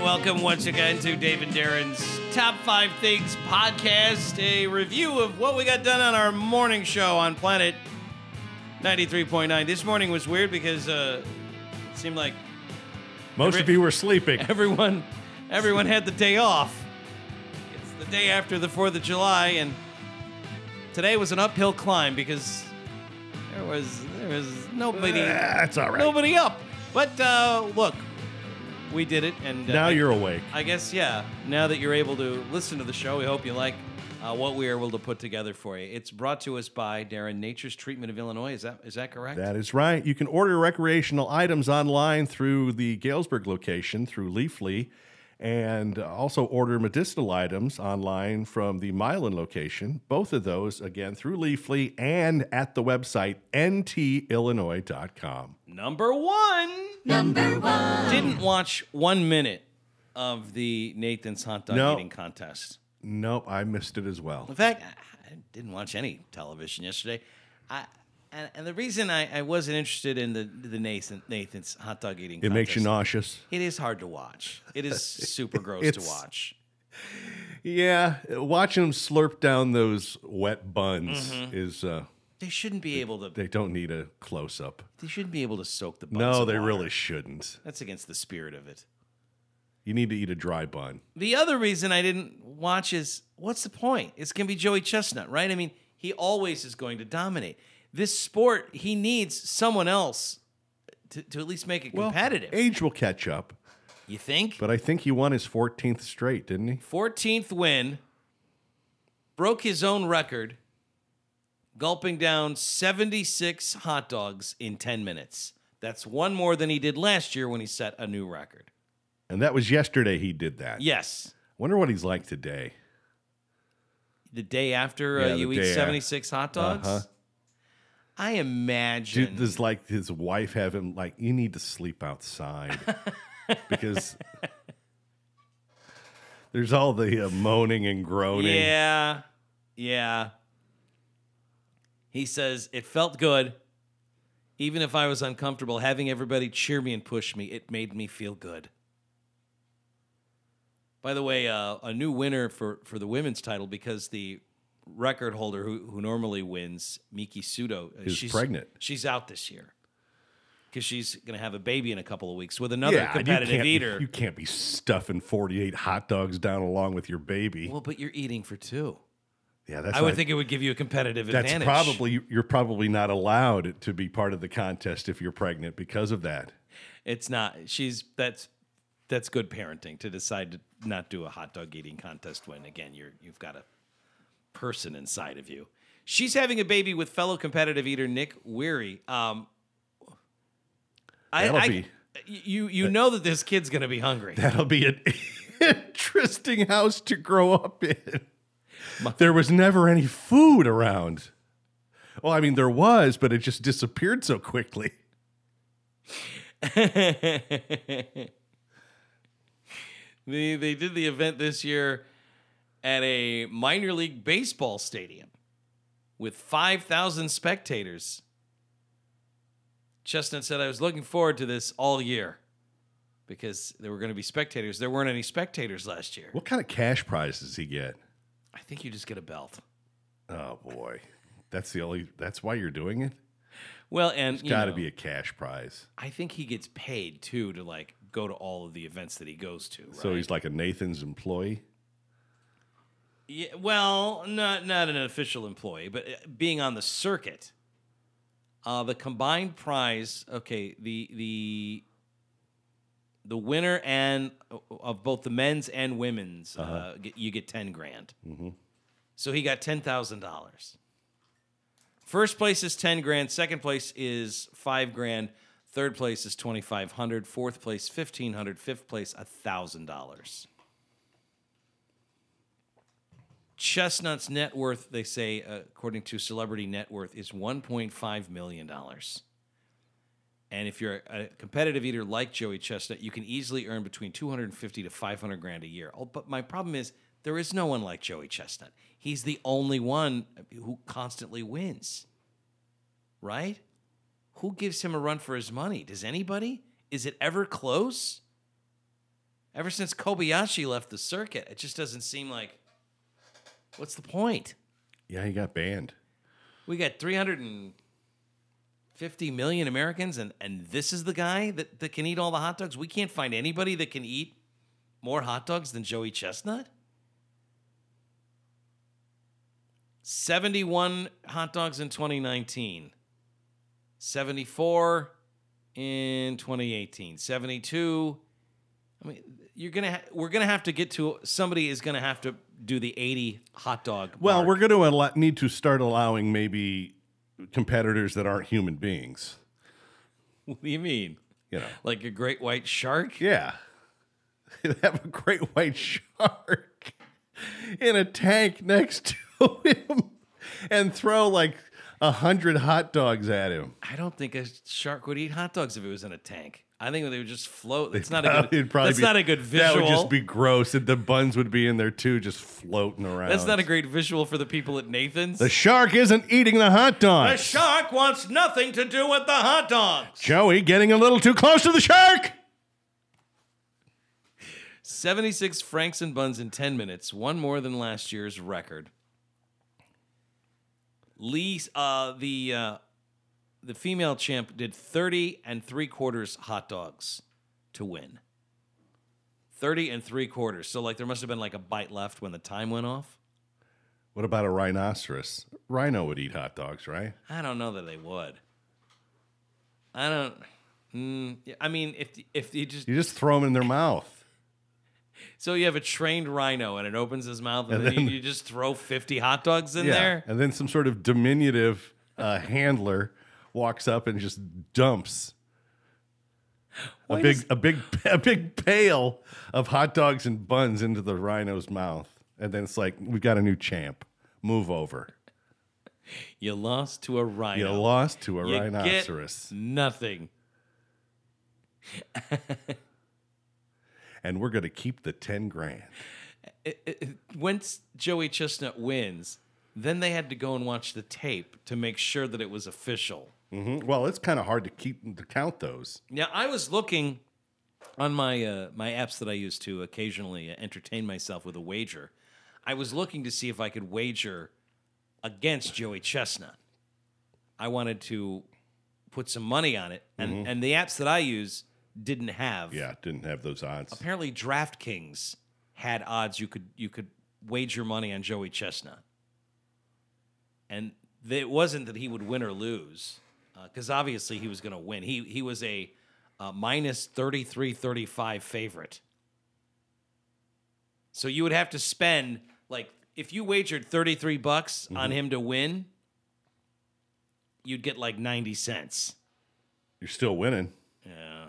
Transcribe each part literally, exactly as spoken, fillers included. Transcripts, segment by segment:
welcome once again to Dave and Darren's Top five Things podcast, a review of what we got done on our morning show on Planet ninety-three point nine. This morning was weird because uh, it seemed like most every, of you were sleeping. Everyone, everyone had the day off. It's the day after the fourth of July, and today was an uphill climb because there was there was nobody. That's all right. Nobody up. But uh, look. We did it, and uh, now you're awake. I guess, yeah. Now that you're able to listen to the show, we hope you like uh, what we are able to put together for you. It's brought to us by Darren Nature's Treatment of Illinois. Is that is that correct? That is right. You can order recreational items online through the Galesburg location through Leafly, and also order medicinal items online from the Milan location. Both of those, again, through Leafly and at the website N T Illinois dot com. Number one. Number one. Didn't watch one minute of the Nathan's hot dog No. eating contest. Nope, I missed it as well. In fact, I didn't watch any television yesterday. I and, and the reason I, I wasn't interested in the the Nathan, Nathan's hot dog eating It contest, makes you nauseous. It is hard to watch. It is super gross to It's- watch. Yeah, watching them slurp down those wet buns is, uh, They shouldn't be able to. they don't need a close-up. They shouldn't be able to soak the buns. No, in they water. really shouldn't. That's against the spirit of it. You need to eat a dry bun. The other reason I didn't watch is what's the point? It's gonna be Joey Chestnut, right? I mean, he always is going to dominate this sport. He needs someone else to, to at least make it competitive. Well, age will catch up, You think? but I think he won his fourteenth straight, didn't he? fourteenth win, broke his own record, gulping down seventy-six hot dogs in ten minutes. That's one more than he did last year when he set a new record. And that was yesterday he did that. Yes. Wonder what he's like today. The day after uh, Yeah, the you eat day seventy-six hot dogs? Uh-huh. I imagine. Dude, does like his wife have him like, you need to sleep outside because there's all the uh, moaning and groaning. Yeah. Yeah. He says, it felt good. Even if I was uncomfortable, having everybody cheer me and push me, it made me feel good. By the way, uh, a new winner for, for the women's title because the record holder who, who normally wins, Miki Sudo, uh, Is she's pregnant. She's out this year because she's going to have a baby in a couple of weeks with another Yeah, competitive you can't, eater. You can't be stuffing forty-eight hot dogs down along with your baby. Well, but you're eating for two. Yeah, that's I would not- think it would give you a competitive that's advantage. probably you're probably not allowed to be part of the contest if you're pregnant because of that. It's not. She's that's that's good parenting to decide to not do a hot dog eating contest when again you're you've got a person inside of you. She's having a baby with fellow competitive eater Nick Weary. Um, I, That'll I- be- you you know that this kid's gonna be hungry. That'll be an interesting house to grow up in. There was never any food around. Well, I mean, there was, but it just disappeared so quickly. they they did the event this year at a minor league baseball stadium with five thousand spectators. Chestnut said, I was looking forward to this all year because there were going to be spectators. There weren't any spectators last year. What kind of cash prize does he get? I think you just get a belt. Oh boy, that's the only. That's why you're doing it. Well, and It's you got to know, be a cash prize. I think he gets paid too to like go to all of the events that he goes to. Right? So he's like a Nathan's employee. Yeah, well, not not an official employee, but uh, being on the circuit. Uh, the combined prize, okay, the the the winner and uh, of both the men's and women's, uh Uh-huh. get, you get ten grand. Mm-hmm. So he got ten thousand dollars. First place is ten grand. Second place is five grand. Third place is twenty five hundred. Fourth place fifteen hundred. Fifth place a thousand dollars. Chestnut's net worth, they say, uh, according to Celebrity Net Worth, is one point five million dollars. And if you're a competitive eater like Joey Chestnut, you can easily earn between two hundred fifty to five hundred grand a year. Oh, but my problem is there is no one like Joey Chestnut. He's the only one who constantly wins. Right? Who gives him a run for his money? Does anybody? Is it ever close? Ever since Kobayashi left the circuit, it just doesn't seem like, what's the point? Yeah, he got banned. We got three hundred fifty million Americans, and, and this is the guy that, that can eat all the hot dogs? We can't find anybody that can eat more hot dogs than Joey Chestnut? seventy-one hot dogs in twenty nineteen. seventy-four in twenty eighteen. seventy-two. I mean, you're gonna ha- we're gonna have to get to somebody is gonna have to do the eighty hot dog. Well, mark. we're going to al- need to start allowing maybe competitors that aren't human beings. What do you mean? You know, Like a great white shark? yeah, have a great white shark in a tank next to him and throw like a hundred hot dogs at him. I don't think a shark would eat hot dogs if it was in a tank. I think they would just float. That's not It'd a good. probably That's be- not a good visual. That would just be gross, and the buns would be in there too, just floating around. That's not a great visual for the people at Nathan's. The shark isn't eating the hot The dogs. shark wants nothing to do with the hot dogs. Joey getting a little too close to the shark. seventy-six Franks and buns in ten minutes, one more than last year's record. Lee, uh, the uh, the female champ did thirty and three quarters hot dogs to win. thirty and three quarters. So like there must have been like a bite left when the time went off. What about a rhinoceros? Rhino would eat hot dogs, right? I don't know that they would. I don't. Mm, I mean, if if you just You just throw them in their mouth. so you have a trained rhino and it opens his mouth and, And then, then- you, you just throw fifty hot dogs in Yeah, there. and then some sort of diminutive uh, handler walks up and just dumps a Why big, does- a big, a big pail of hot dogs and buns into the rhino's mouth, and then it's like, we got a new champ. Move over. You lost to a rhino. You lost to a You rhinoceros, get nothing. and we're gonna keep the ten grand. It- it- it- once Joey Chestnut wins, then they had to go and watch the tape to make sure that it was official. Mhm. Well, it's kind of hard to keep to count those. Now, I was looking on my uh, my apps that I use to occasionally entertain myself with a wager. I was looking to see if I could wager against Joey Chestnut. I wanted to put some money on it, and, and the apps that I use didn't have. Yeah, didn't have those odds. Apparently, DraftKings had odds you could you could wager money on Joey Chestnut, and th- it wasn't that he would win or lose, because obviously he was going to win. He he was a uh, minus thirty-three thirty-five favorite. So you would have to spend, like, if you wagered thirty-three bucks on him to win, you'd get like ninety cents. You're still winning. Yeah.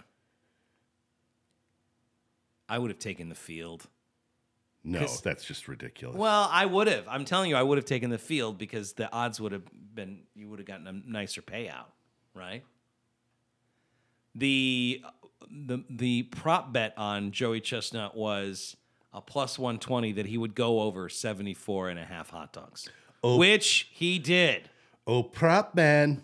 I would have taken the field. No, 'Cause- that's just ridiculous. Well, I would have. I'm telling you, I would have taken the field because the odds would have been, you would have gotten a nicer payout, right? The the the prop bet on Joey Chestnut was a plus one twenty that he would go over seventy-four and a half hot dogs, Oh. which he did. Oh, prop man.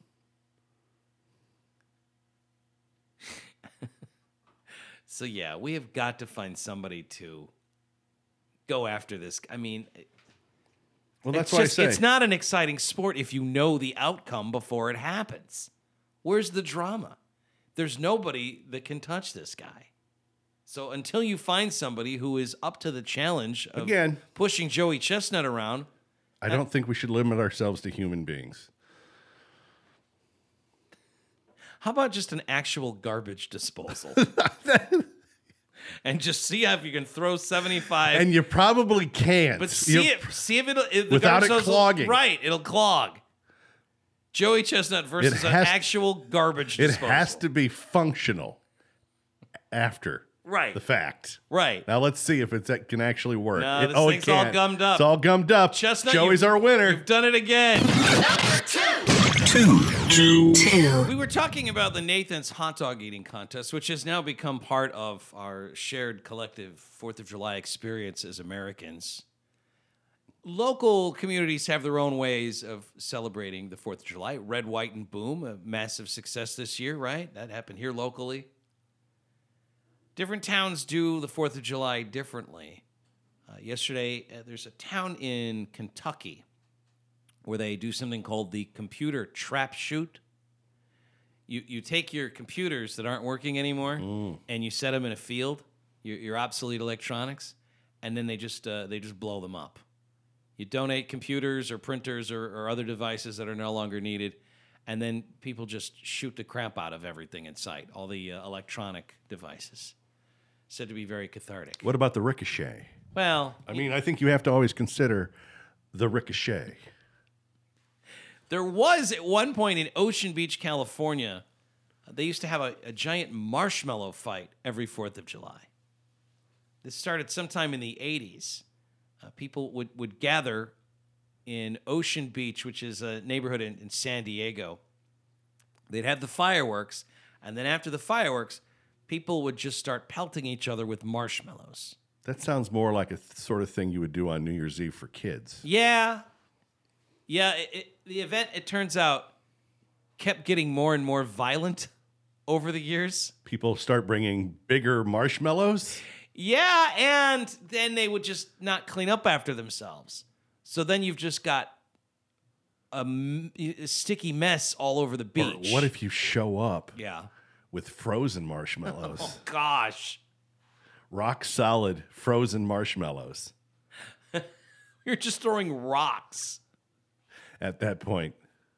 So yeah, we have got to find somebody to go after this. I mean, Well, that's it's why just, I say it's not an exciting sport if you know the outcome before it happens. Where's the drama? There's nobody that can touch this guy. So until you find somebody who is up to the challenge of Again. pushing Joey Chestnut around, I don't think we should limit ourselves to human beings. how about just an actual garbage disposal? And just see if you can throw seventy-five. And you probably can't. But see You- it, see if it'll if the Without garbage it disposal- clogging. Right, it'll clog. Joey Chestnut versus an has- actual garbage It disposal. has to be functional after Right. the fact. Right. Now let's see if it's, it can actually work. No, It- this oh, it thing's all can't. gummed up. It's all gummed up. Chestnut, Joey's you've- our winner. You've done it again. Two. Two. Two. We were talking about the Nathan's hot dog eating contest, which has now become part of our shared collective fourth of July experience as Americans. Local communities have their own ways of celebrating the fourth of July. Red, White, and Boom, a massive success this year, right? That happened here locally. different towns do the fourth of July differently. Uh, yesterday, uh, there's a town in Kentucky where they do something called the computer trap shoot. You you take your computers that aren't working anymore mm. and you set them in a field, your, your obsolete electronics, and then they just uh, they just blow them up. You donate computers or printers or, or other devices that are no longer needed, and then people just shoot the crap out of everything in sight, all the uh, electronic devices. Said to be very cathartic. What about the ricochet? Well, I mean, I think you have to always consider the ricochet. There was at one point in Ocean Beach, California, they used to have a, a giant marshmallow fight every fourth of July. This started sometime in the eighties. Uh, people would, would gather in Ocean Beach, which is a neighborhood in, in San Diego. They'd have the fireworks, and then after the fireworks, people would just start pelting each other with marshmallows. That sounds more like a th- sort of thing you would do on New Year's Eve for kids. Yeah. Yeah, it, it, the event, it turns out, kept getting more and more violent over the years. People start bringing bigger marshmallows? Yeah, and then they would just not clean up after themselves. So then you've just got a, m- a sticky mess all over the beach. Or what if you show up Yeah. with frozen marshmallows? Oh, gosh. Rock solid frozen marshmallows. You're just throwing rocks. At that point.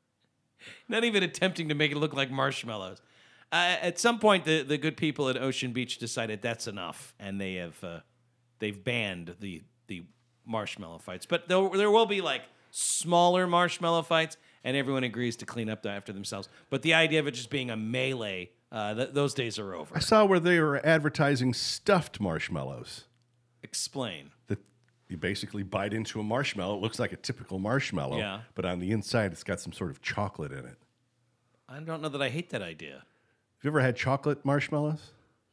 Not even attempting to make it look like marshmallows. Uh, at some point, the, the good people at Ocean Beach decided that's enough, and they have uh, they've banned the the marshmallow fights. But there, there will be like smaller marshmallow fights, and everyone agrees to clean up after themselves. But the idea of it just being a melee, uh, th- those days are over. I saw where they were advertising stuffed marshmallows. Explain. That you basically bite into a marshmallow. It looks like a typical marshmallow, Yeah. but on the inside, it's got some sort of chocolate in it. I don't know that I hate that idea. Have you ever had chocolate marshmallows?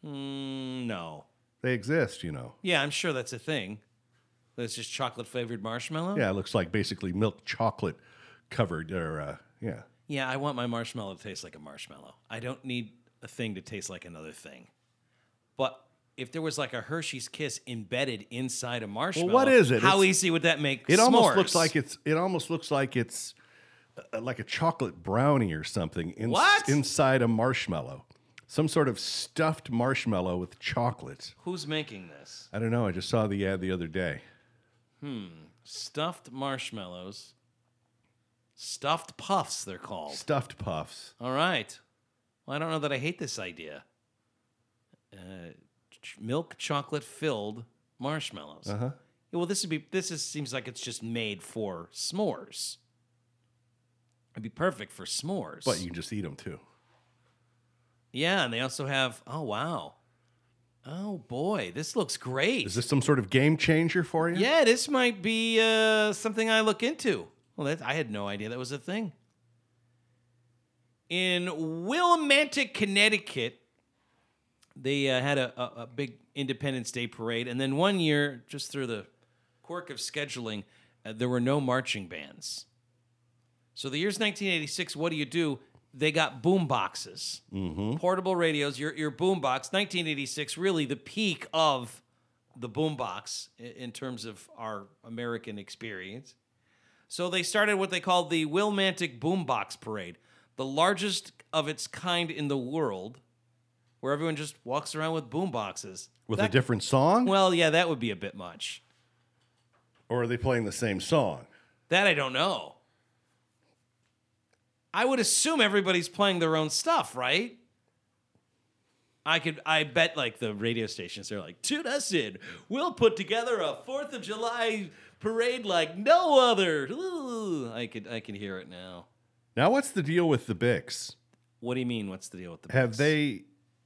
Mm, no. They exist, you know. Yeah, I'm sure that's a thing. But it's just chocolate flavored marshmallow? Yeah, it looks like basically milk chocolate covered, or, uh, yeah. Yeah, I want my marshmallow to taste like a marshmallow. I don't need a thing to taste like another thing. But if there was like a Hershey's Kiss embedded inside a marshmallow, what is it? How It's- easy would that make It s'mores? almost looks like it's. It almost looks like it's uh, like a chocolate brownie or something in, What? inside a marshmallow. Some sort of stuffed marshmallow with chocolate. Who's making this? I don't know. I just saw the ad the other day. Stuffed marshmallows. Stuffed puffs, they're called. Stuffed puffs. All right. Well, I don't know that I hate this idea. Uh, ch- milk chocolate filled marshmallows. Uh huh. Yeah, well, this would be. This is, seems like it's just made for s'mores. It'd be perfect for s'mores. But you can just eat them too. Yeah, and they also have. Oh wow. Oh boy, this looks great. Is this some sort of game changer for you? Yeah, this might be uh, something I look into. Well, that, I had no idea that was a thing. In Willimantic, Connecticut, they uh, had a, a, a big Independence Day parade, and then one year, just through the quirk of scheduling, uh, there were no marching bands. So the year's nineteen eighty-six. What do you do? They got boom boxes, mm-hmm. portable radios. Your your boom box. nineteen eighty-six, really the peak of the boom box in, in terms of our American experience. So they started what they called the Willimantic Boombox Parade, the largest of its kind in the world, where everyone just walks around with boom boxes. With That- a different song? Well, yeah, that would be a bit much. Or are they playing the same song? That I don't know. I would assume everybody's playing their own stuff, right? I could, I bet, like the radio stations, they're like, tune us in. We'll put together a Fourth of July parade like no other. Ooh, I could, I can hear it now. Now, what's the deal with the Bix? What do you mean? What's the deal with the? Have Bix? they?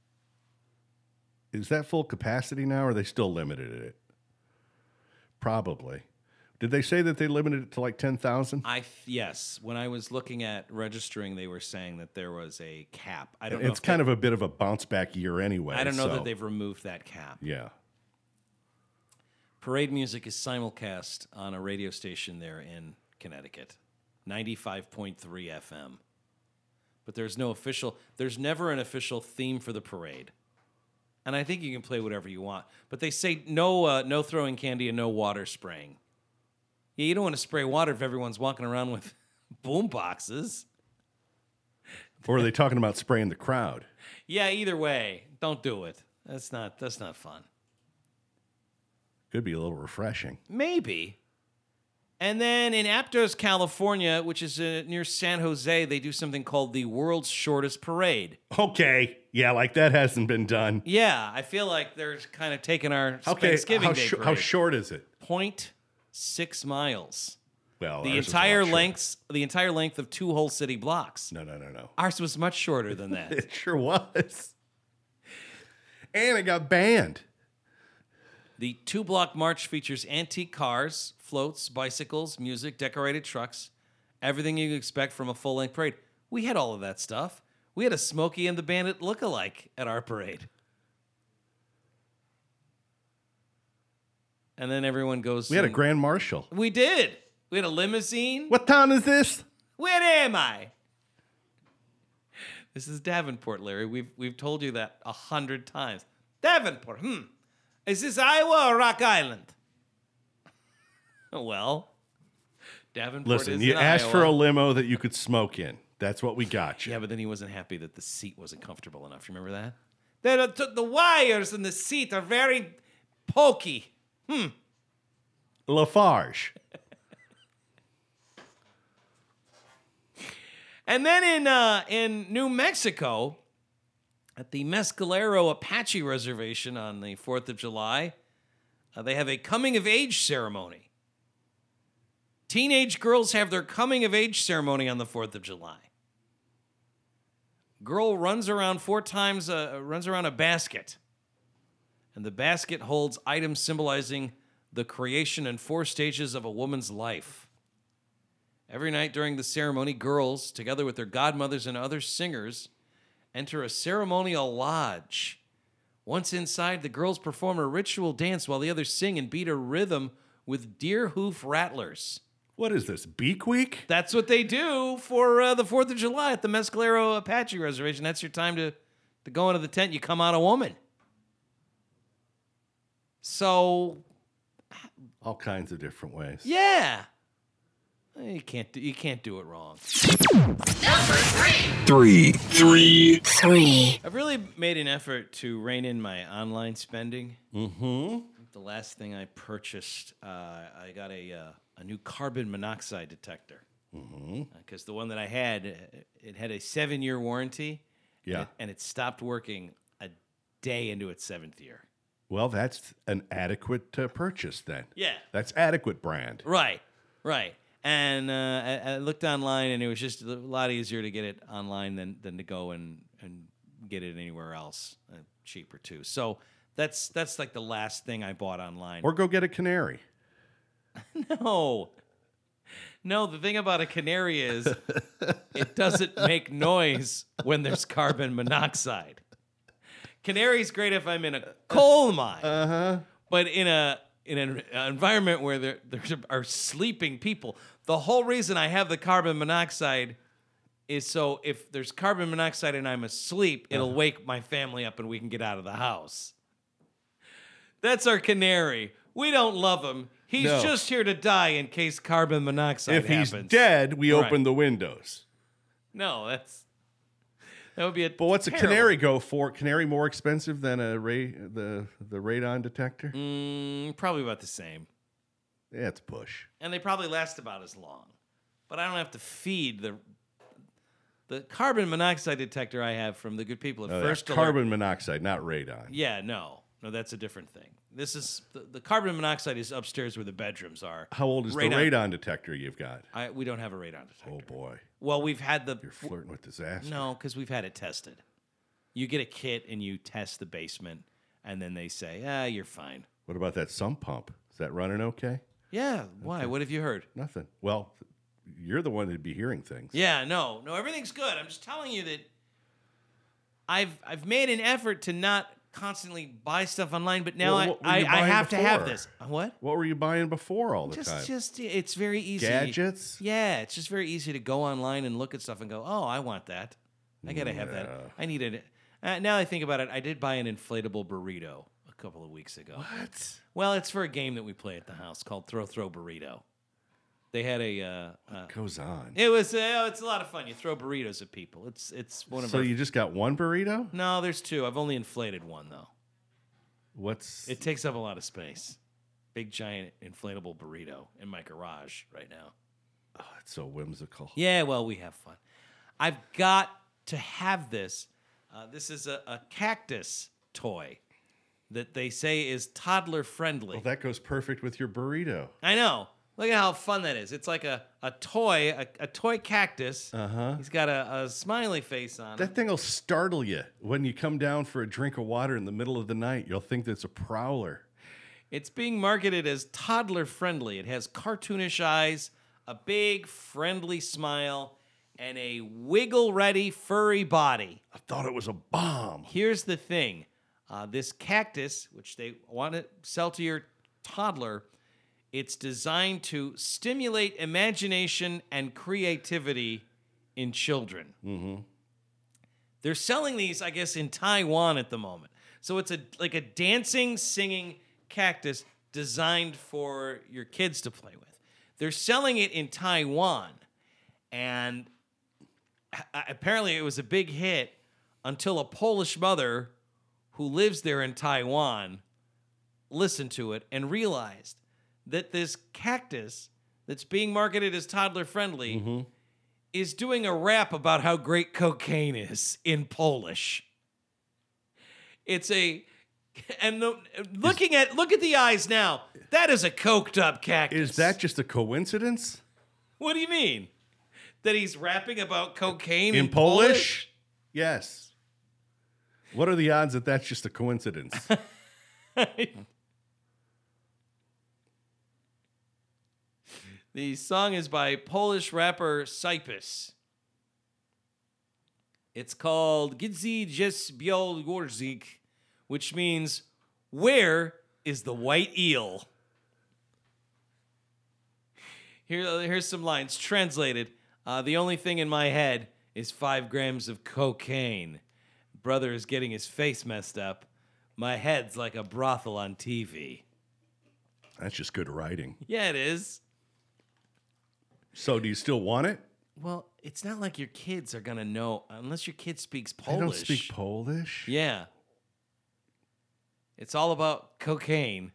Is that full capacity now, or are they still limited at it? Probably. Did they say that they limited it to like ten thousand? I th- yes. When I was looking at registering, they were saying that there was a cap. I don't know. It's if kind they, of a bit of a bounce back year anyway. I don't know so- that they've removed that cap. Yeah. Parade music is simulcast on a radio station there in Connecticut, ninety-five point three F M. But there's no official. There's never an official theme for the parade. and I think you can play whatever you want. But they say no, uh, no throwing candy and no water spraying. Yeah, you don't want to spray water if everyone's walking around with boom boxes. Or are they talking about spraying the crowd? Yeah, either way, don't do it. That's not that's not fun. Could be a little refreshing. Maybe. And then in Aptos, California, which is uh, near San Jose, they do something called the World's Shortest Parade. Okay. Yeah, like that hasn't been done. Yeah, I feel like they're kind of taking our Okay, Thanksgiving how, Day sh- parade. how short is it? Point six miles. Well, The ours was a lot entire shorter. length, the entire length of two whole city blocks. No, no, no, no. Ours was much shorter than that. It sure was. And it got banned. The two-block march features antique cars, floats, bicycles, music, decorated trucks, everything you expect from a full-length parade. We had all of that stuff. We had a Smokey and the Bandit look-alike at our parade. And then everyone goes... We had a and- grand marshal. We did. We had a limousine. What town is this? Where am I? This is Davenport, Larry. We've we've told you that a hundred times. Davenport. Hmm. Is this Iowa or Rock Island? Well, Davenport Listen, is you in asked Iowa. for a limo that you could smoke in. That's what we got you. Yeah, but then he wasn't happy that the seat wasn't comfortable enough. You remember that? There are t- the wires in the seat are very pokey. Lafarge. And then in uh, in New Mexico, at the Mescalero Apache Reservation on the fourth of July, uh, they have a coming-of-age ceremony. Teenage girls have their coming-of-age ceremony on the fourth of July. Girl runs around four times, uh, runs around a basket. And the basket holds items symbolizing the creation and four stages of a woman's life. Every night during the ceremony, girls, together with their godmothers and other singers, enter a ceremonial lodge. Once inside, the girls perform a ritual dance while the others sing and beat a rhythm with deer hoof rattlers. What is this, Beak Week? That's what they do for uh, the fourth of July at the Mescalero Apache Reservation. That's your time to, to go into the tent. You come out a woman. So, All kinds of different ways. yeah. You can't do, you can't do it wrong. Three. Three. Three. I've really made an effort to rein in my online spending. Mm-hmm. The last thing I purchased, uh, I got a uh, a new carbon monoxide detector. Because the one that I had, uh, it had a seven-year warranty. Yeah. And it, and it stopped working a day into its seventh year. Well, that's an adequate uh, purchase then. Yeah. That's adequate brand. Right, right. And uh, I, I looked online, and it was just a lot easier to get it online than, than to go and, and get it anywhere else, uh, cheaper too. So that's that's like the last thing I bought online. Or go get a canary. No. No, the thing about a canary is it doesn't make noise when there's carbon monoxide. Canary's great if I'm in a coal mine. Uh-huh. But in a in an environment where there there are sleeping people, the whole reason I have the carbon monoxide is so if there's carbon monoxide and I'm asleep, it'll Uh-huh. wake my family up and we can get out of the house. That's our canary. We don't love him. He's No. just here to die in case carbon monoxide If he's happens. dead, we Right. open the windows. No, that's that would be a. But what's a terrible- canary go for? Canary more expensive than a ray the the radon detector? Mm, probably about the same, Yeah, it's push. and they probably last about as long. But I don't have to feed the the carbon monoxide detector I have from the good people at Oh, First that's Alert. carbon monoxide, not radon. Yeah, no, no, that's a different thing. This is the, the carbon monoxide is upstairs where the bedrooms are. How old is Radon. the radon detector you've got? I, we don't have a radon detector. Oh boy, Well, we've had the you're flirting with disaster. no, because we've had it tested. You get a kit and you test the basement, and then they say, ah, you're fine. What about that sump pump? Is that running okay? Yeah, why? What have you heard? Nothing. Well, you're the one that'd be hearing things. Yeah, no, no, everything's good. I'm just telling you that I've I've made an effort to not constantly buy stuff online, but now Well, what were I, you I, I buying have to have before? this. Uh, What? What were you buying before all the Just time? just it's very easy. Gadgets? Yeah, it's just very easy to go online and look at stuff and go, oh, I want that. I gotta have that. I need it. Uh, now I think about it, I did buy an inflatable burrito a couple of weeks ago. What? Well, it's for a game that we play at the house called Throw Throw Burrito. They had a. Uh, uh, Goes on. it was. Uh, it's a lot of fun. You throw burritos at people. It's it's one of. So our, you just got one burrito? No, there's two. I've only inflated one though. What's It takes up a lot of space. Big giant inflatable burrito in my garage right now. oh, it's so whimsical. Yeah, well, we have fun. I've got to have this. Uh, this is a, a cactus toy that they say is toddler friendly. Well, that goes perfect with your burrito. I know. Look at how fun that is. It's like a, a toy, a, a toy cactus. Uh-huh. He's got a, a smiley face on That it. thing will startle you when you come down for a drink of water in the middle of the night. You'll think that's a prowler. It's being marketed as toddler friendly. It has cartoonish eyes, a big friendly smile, and a wiggle ready furry body. I thought it was a bomb. Here's the thing. Uh, this cactus, which they want to sell to your toddler, it's designed to stimulate imagination and creativity in children. Mm-hmm. They're selling these, I guess, in Taiwan at the moment. So it's a like a dancing, singing cactus designed for your kids to play with. They're selling it in Taiwan, and apparently it was a big hit until a Polish mother who lives there in Taiwan listened to it and realized that this cactus that's being marketed as toddler friendly mm-hmm. is doing a rap about how great cocaine is in Polish. It's a and the, looking at look at the eyes now. That is a coked up cactus. Is that just a coincidence? What do you mean? That he's rapping about cocaine in, in Polish? Polish? Yes. What are the odds that that's just a coincidence? The song is by Polish rapper Cypus. It's called Gdzie jest Białorzik, which means, where is the white eel? Here, here's some lines translated. Uh, the only thing in my head is five grams of cocaine. Brother is getting his face messed up. My head's like a brothel on T V. That's just good writing. Yeah, it is. So do you still want it? Well, it's not like your kids are going to know, unless your kid speaks Polish. They don't speak Polish? Yeah. It's all about cocaine.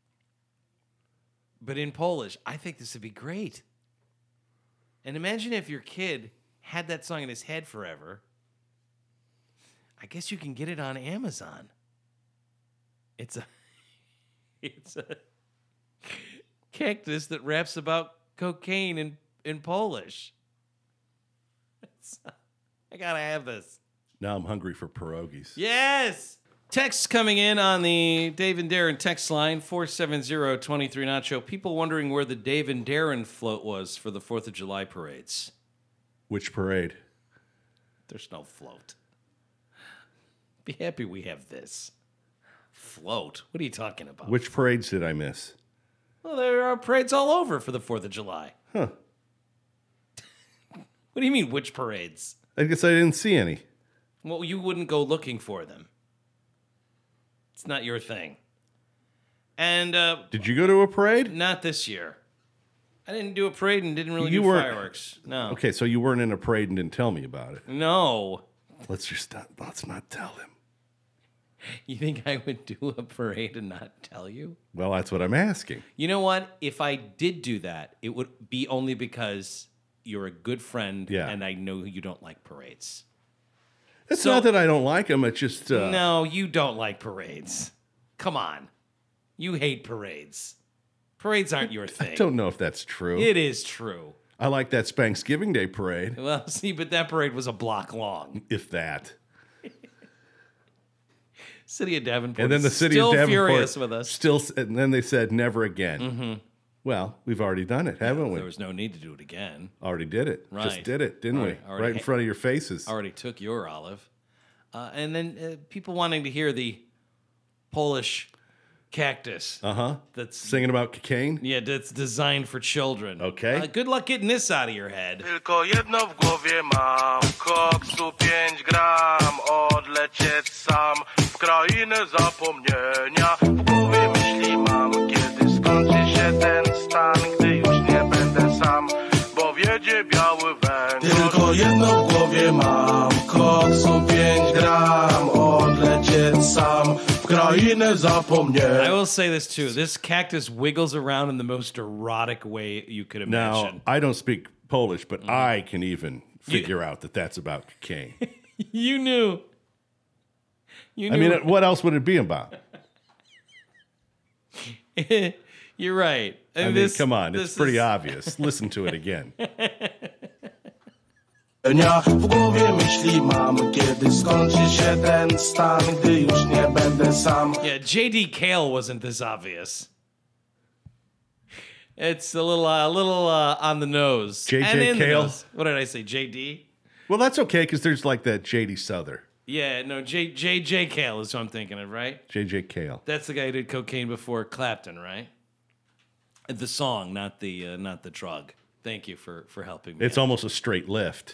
But in Polish, I think this would be great. And imagine if your kid had that song in his head forever. I guess you can get it on Amazon. It's a it's a cactus that raps about cocaine in, in Polish. It's, I gotta have this. Now I'm hungry for pierogies. Yes! Texts coming in on the Dave and Darren text line, four seven zero, two three Nacho. People wondering where the Dave and Darren float was for the fourth of July parades. Which parade? There's no float. Be happy we have this. Float? What are you talking about? Which parades did I miss? Well, there are parades all over for the fourth of July. Huh. What do you mean, which parades? I guess I didn't see any. Well, you wouldn't go looking for them. It's not your thing. And uh, did you go to a parade? Not this year. I didn't do a parade and didn't really you do weren't, fireworks. No. Okay, so you weren't in a parade and didn't tell me about it. No. Let's just not, let's not tell him. You think I would do a parade and not tell you? Well, that's what I'm asking. You know what? If I did do that, it would be only because you're a good friend yeah. and I know you don't like parades. It's so, not that I don't like them. It's just... Uh, no, you don't like parades. Come on. You hate parades. Parades aren't your thing. I don't know if that's true. It is true. I like that Thanksgiving Day parade. Well, see, but that parade was a block long. If that. City of Davenport and then the city still of Davenport furious with us. Still, and then they said never again. Mm-hmm. Well, we've already done it, haven't yeah, we? There was no need to do it again. Already did it. Right. Just did it, didn't already, we? already right in front of your faces. Already took your olive. Uh, and then uh, people wanting to hear the Polish cactus. Uh huh. That's Singing about cocaine. yeah, that's designed for children. Okay. Uh, good luck getting this out of your head. Tylko jedno w głowie mam, koksu pięć gram, odlecieć sam w krainę zapomnienia. W głowie myśli mam, kiedy skończy się ten stan, gdy już nie będę sam, bo wiedzie biały węgiel. Tylko jedno w głowie mam, koksu pięć gram, odlecieć sam w krainę zapomnienia. I will say this too. This cactus wiggles around in the most erotic way you could Now, imagine. I don't speak Polish, but I can even figure out that that's about cocaine. You knew. You I knew. mean, what else would it be about? You're right. I mean, this, come on, this it's pretty is- obvious. Listen to it again. W głowie myśli mam, kiedy skończy się ten stan, gdy już nie będę sam. Yeah, J D. Cale wasn't this obvious. It's a little, a little uh, on the nose. J J. And in the Cale? nose. What did I say? J D. Well, that's okay because there's like that J D. Souther, Yeah, no, J J J. Cale is who I'm thinking of, right? J J. Cale. That's the guy who did cocaine before Clapton, right? The song, not the uh, not the drug. Thank you for for helping me. It's out. almost a straight lift.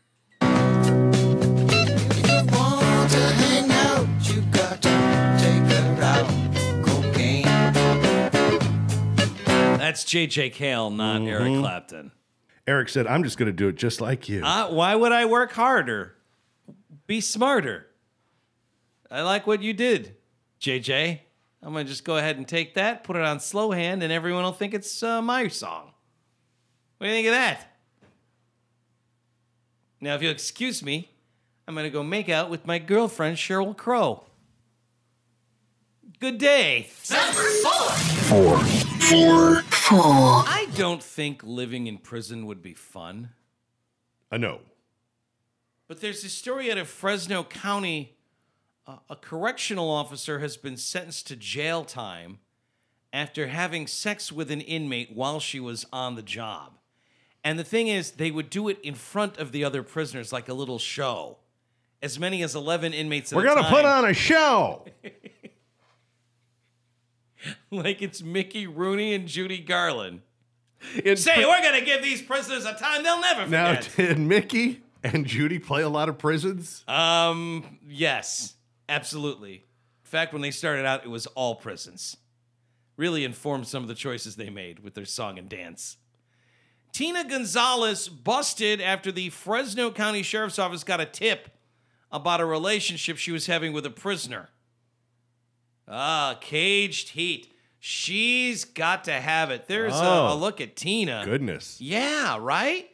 Want to hang out, you got to take her out. Cocaine. That's J J. Cale, not Eric Clapton. Eric said, I'm just going to do it just like you. Uh, why would I work harder? Be smarter. I like what you did, J J. I'm going to just go ahead and take that, put it on slow hand, and everyone will think it's uh, my song. What do you think of that? Now, if you'll excuse me, I'm going to go make out with my girlfriend, Sheryl Crow. Good day. Four. Four. I don't think living in prison would be fun. I know. But there's a story out of Fresno County. Uh, a correctional officer has been sentenced to jail time after having sex with an inmate while she was on the job. And the thing is, they would do it in front of the other prisoners like a little show. As many as eleven inmates at We're a going to time. put on a show. Like it's Mickey Rooney and Judy Garland. In Say, pri- we're going to give these prisoners a time they'll never now, forget. did Mickey and Judy play a lot of prisons? Um, yes, absolutely. In fact, when they started out, it was all prisons. Really informed some of the choices they made with their song and dance. Tina Gonzalez busted after the Fresno County Sheriff's Office got a tip about a relationship she was having with a prisoner. Ah, caged heat. She's got to have it. There's a, a Oh. look at Tina. Goodness. Yeah, right?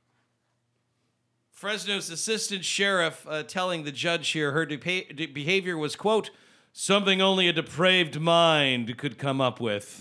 Fresno's assistant sheriff uh, telling the judge here her depa- de- behavior was, quote, something only a depraved mind could come up with.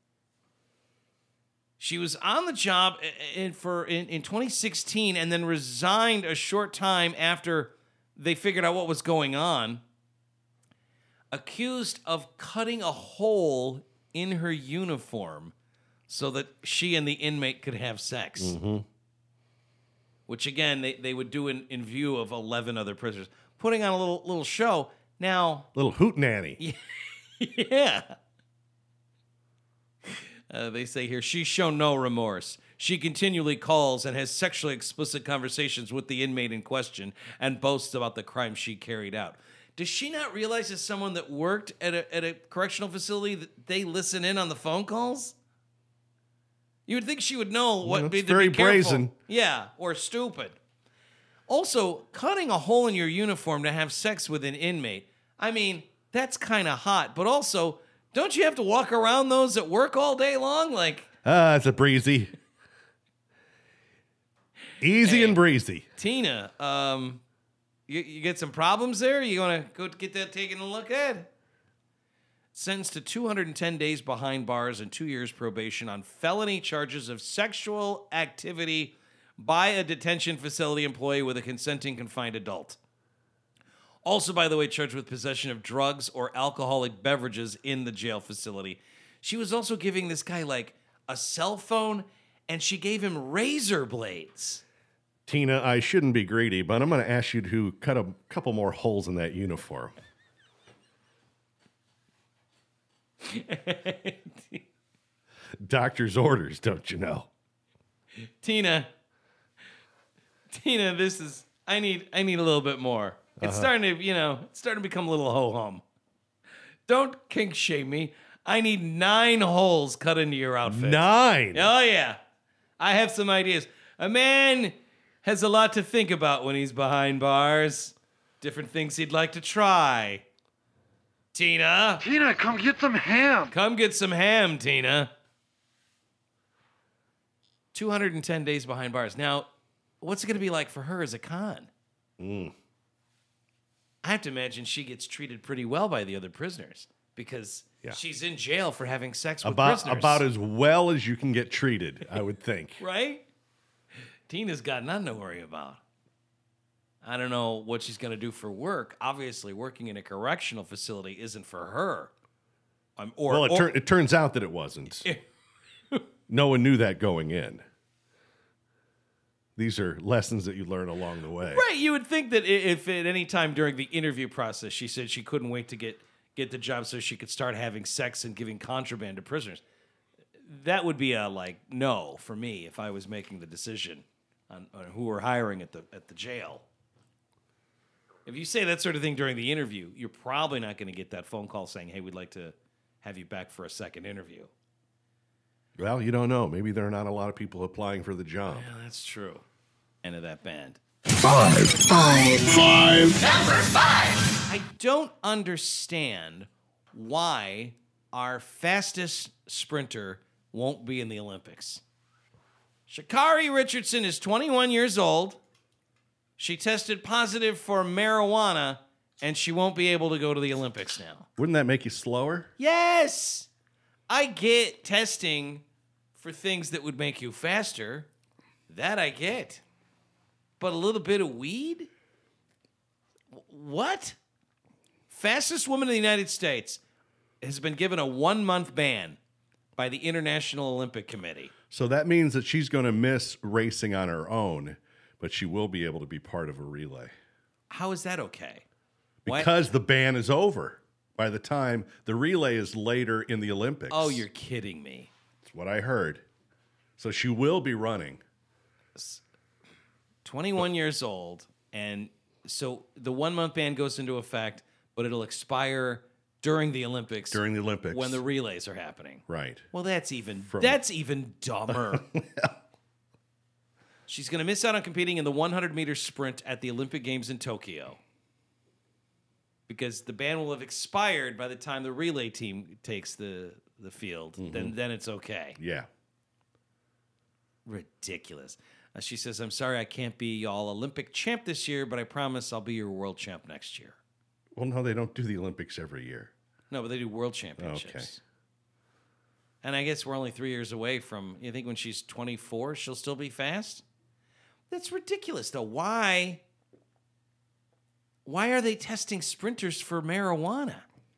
She was on the job in, in, for, in, in twenty sixteen and then resigned a short time after they figured out what was going on, accused of cutting a hole in her uniform so that she and the inmate could have sex. Mm-hmm. Which, again, they, they would do in, in view of eleven other prisoners. Putting on a little little show. Now, Little hootenanny. yeah. Uh, they say here, she's shown no remorse. She continually calls and has sexually explicit conversations with the inmate in question and boasts about the crime she carried out. Does she not realize as someone that worked at a, at a correctional facility that they listen in on the phone calls? You would think she would know what Well, be, that's to very be careful. brazen. Yeah, or stupid. Also, cutting a hole in your uniform to have sex with an inmate, I mean, that's kind of hot. But also, don't you have to walk around those at work all day long? Like, Ah, it's a breezy. Easy Hey. and breezy. Tina, um, you, you get some problems there? You want to go get that taken a look at? Sentenced to two hundred ten days behind bars and two years probation on felony charges of sexual activity by a detention facility employee with a consenting confined adult. Also, by the way, charged with possession of drugs or alcoholic beverages in the jail facility. She was also giving this guy, like, a cell phone, and she gave him razor blades. Tina, I shouldn't be greedy, but I'm going to ask you to cut a couple more holes in that uniform. Doctor's orders, don't you know? Tina, Tina, this is I need I need a little bit more. It's starting to, you know, it's starting to become a little ho hum. Don't kink shame me. I need nine holes cut into your outfit. Nine. Oh yeah, I have some ideas. A man has a lot to think about when he's behind bars. Different things he'd like to try. Tina, Tina, come get some ham. come get some ham, Tina. two hundred ten days behind bars. Now, what's it going to be like for her as a con? Mm. I have to imagine she gets treated pretty well by the other prisoners because Yeah. she's in jail for having sex with About prisoners. about as well as you can get treated, I would think. Right? Tina's got nothing to worry about. I don't know what she's going to do for work. Obviously, working in a correctional facility isn't for her. Um, or, Well, it, or- tur- it turns out that it wasn't. No one knew that going in. These are lessons that you learn along the way. right, you would think that i- if at any time during the interview process she said she couldn't wait to get, get the job so she could start having sex and giving contraband to prisoners, that would be a, like, no for me if I was making the decision on, on who we're hiring at the at the jail. If you say that sort of thing during the interview, you're probably not going to get that phone call saying, hey, we'd like to have you back for a second interview. Well, you don't know. Maybe there are not a lot of people applying for the job. Yeah, that's true. End of that band. Five. Five. Five. I don't understand why our fastest sprinter won't be in the Olympics. Sha'Carri Richardson is twenty-one years old. She tested positive for marijuana, and she won't be able to go to the Olympics now. Wouldn't that make you slower? Yes! I get testing for things that would make you faster. That I get. But a little bit of weed? What? Fastest woman in the United States has been given a one-month ban by the International Olympic Committee. So that means that she's going to miss racing on her own, but she will be able to be part of a relay. How is that okay? Why- Because the ban is over by the time the relay is later in the Olympics. Oh, you're kidding me. That's what I heard. So she will be running. twenty-one years old, and so the one-month ban goes into effect, but it'll expire during the Olympics. During the Olympics. when the relays are happening. Right. Well, that's even From- that's even dumber. She's going to miss out on competing in the one hundred meter sprint at the Olympic Games in Tokyo because the ban will have expired by the time the relay team takes the the field. Then then it's okay. Yeah. Ridiculous. Uh, she says, "I'm sorry I can't be y'all Olympic champ this year, but I promise I'll be your world champ next year." Well, no, they don't do the Olympics every year. No, but they do world championships. And I guess we're only three years away from, you think when she's twenty-four, she'll still be fast? That's ridiculous, though. Why? Why are they testing sprinters for marijuana?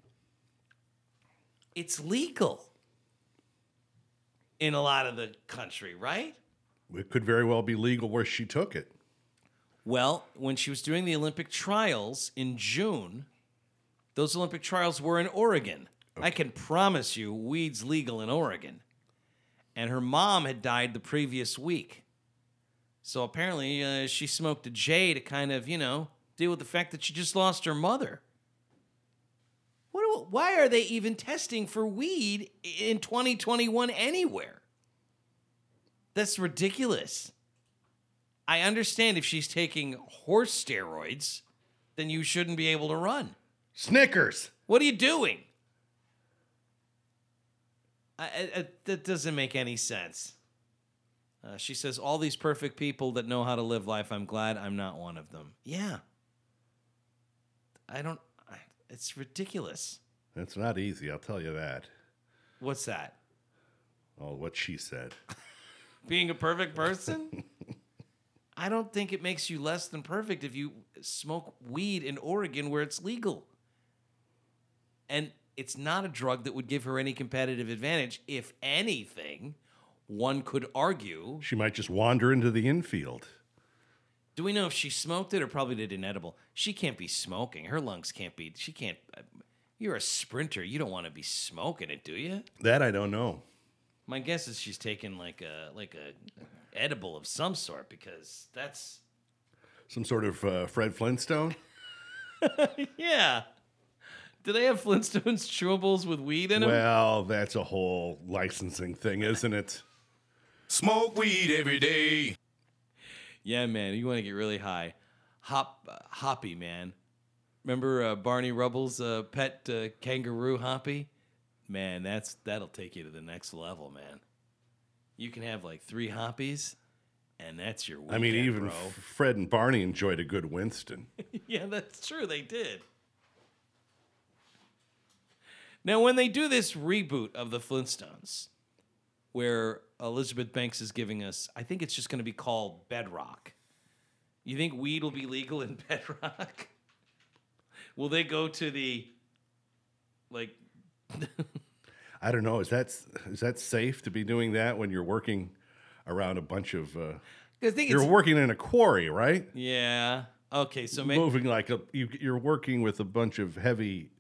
It's legal in a lot of the country, right? It could very well be legal where she took it. Well, when she was doing the Olympic trials in June, those Olympic trials were in Oregon. I can promise you weed's legal in Oregon. And her mom had died the previous week. So apparently uh, she smoked a J to kind of, you know, deal with the fact that she just lost her mother. What do, why are they even testing for weed in twenty twenty-one anywhere? That's ridiculous. I understand if she's taking horse steroids, then you shouldn't be able to run. Snickers. What are you doing? I, I, I- that doesn't make any sense. Uh, she says, all these perfect people that know how to live life, I'm glad I'm not one of them. Yeah. I don't, I, it's ridiculous. That's not easy, I'll tell you that. What's that? Oh, what she said. Being a perfect person? I don't think it makes you less than perfect if you smoke weed in Oregon where it's legal. And it's not a drug that would give her any competitive advantage. If anything, one could argue. She might just wander into the infield. Do we know if she smoked it or probably did inedible? She can't be smoking. Her lungs can't be. She can't. You're a sprinter. You don't want to be smoking it, do you? That I don't know. My guess is she's taking like a like a edible of some sort because that's Some sort of uh, Fred Flintstone? yeah. Do they have Flintstones chewables with weed in them? Well, that's a whole licensing thing, isn't it? Smoke weed every day. Yeah, man. You want to get really high. Hop, uh, Hoppy, man. Remember uh, Barney Rubble's uh, pet uh, kangaroo, Hoppy? Man, that's that'll take you to the next level, man. You can have like three Hoppies, and that's your weekend, I mean, even bro. F- Fred and Barney enjoyed a good Winston. Yeah, that's true. They did. Now, when they do this reboot of the Flintstones, where Elizabeth Banks is giving us, I think it's just going to be called Bedrock. You think weed will be legal in Bedrock? Will they go to the, like... I don't know. Is that is that safe to be doing that when you're working around a bunch of? Uh, I think you're it's, working in a quarry, right? Yeah. Okay, so maybe... Moving like a you, you're working with a bunch of heavy.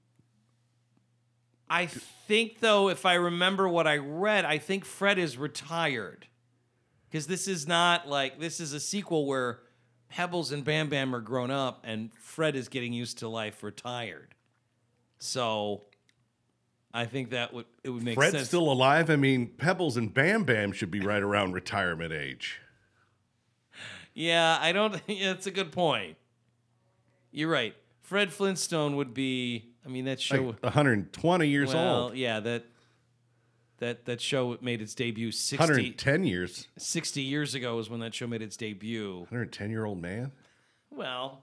I think, though, if I remember what I read, I think Fred is retired. Because this is not like, this is a sequel where Pebbles and Bam Bam are grown up and Fred is getting used to life retired. So I think that would, it would make Fred's sense. still alive. I mean, Pebbles and Bam Bam should be right around retirement age. Yeah, I don't, yeah, that's a good point. You're right. Fred Flintstone would be, I mean, that show. Like one hundred twenty years well, old. yeah, that that that show made its debut sixty, one hundred ten years. sixty years ago was when that show made its debut. one hundred ten year old man. Well,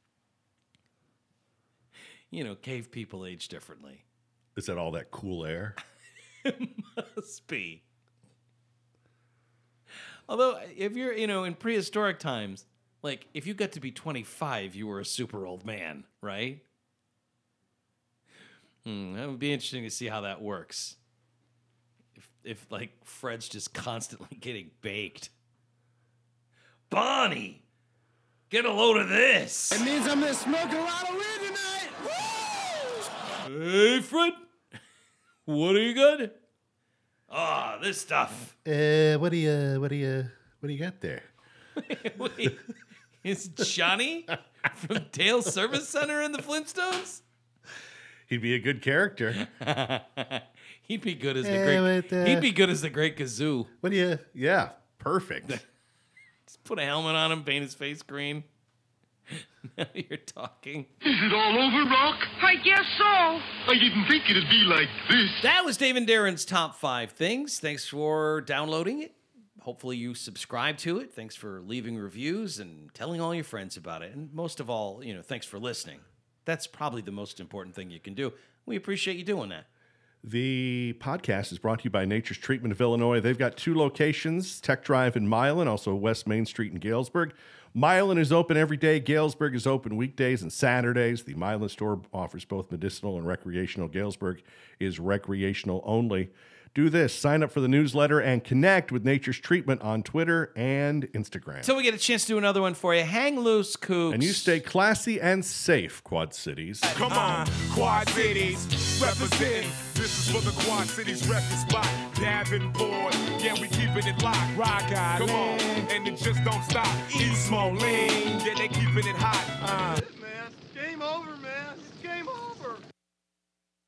you know, cave people age differently. Is that all that cool air? Must be. Although, if you're, you know, in prehistoric times, like, if you got to be twenty-five, you were a super old man, right? Hmm, that would be interesting to see how that works. If, if like, Fred's just constantly getting baked. Bonnie, get a load of this. It means I'm gonna smoke a lot of weed tonight. Woo! Hey, Fred, what do you got? Ah, this stuff. Uh, what do you, what do you, what do you got there? Wait, is Johnny from Dale's Service Center in the Flintstones? He'd be a good character. He'd be good as the Eh, great. but, uh, he'd be good as the Great Gazoo. What do you? Yeah, perfect. Just put a helmet on him, paint his face green. Now you're talking. Is it all over, Rock? I guess so. I didn't think it'd be like this. That was Dave and Darren's top five things. Thanks for downloading it. Hopefully you subscribe to it. Thanks for leaving reviews and telling all your friends about it. And most of all, you know, thanks for listening. That's probably the most important thing you can do. We appreciate you doing that. The podcast is brought to you by Nature's Treatment of Illinois. They've got two locations, Tech Drive in Milan, also West Main Street in Galesburg. Milan is open every day. Galesburg is open weekdays and Saturdays. The Milan store offers both medicinal and recreational. Galesburg is recreational only. Do this. Sign up for the newsletter and connect with Nature's Treatment on Twitter and Instagram. Until we get a chance to do another one for you, hang loose, Kooks. And you stay classy and safe, Quad Cities. Come on, Quad Cities, represent. This is for the Quad Cities record spot. Davenport, yeah, we keeping it locked. Rock Island, come on, and it just don't stop. East Moline, yeah, they keeping it hot. Uh. Man, game over.